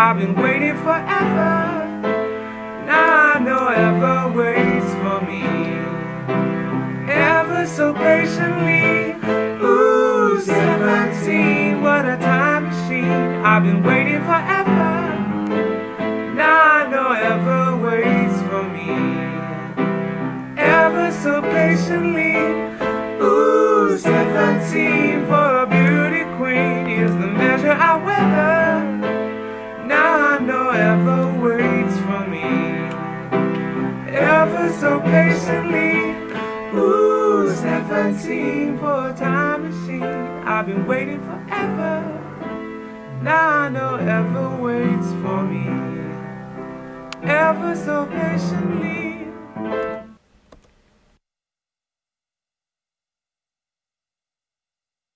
I've been waiting forever. Now I know ever waits for me, ever so patiently. Ooh, 17, what a time machine. I've been waiting forever. Now I know ever waits for me, ever so patiently. Ooh, 17 for a beauty queen is the measure I weather. Now I know ever waits for me, ever so patiently. Ooh, 17 for a time machine. I've been waiting forever. Now I know ever waits for me, ever so patiently.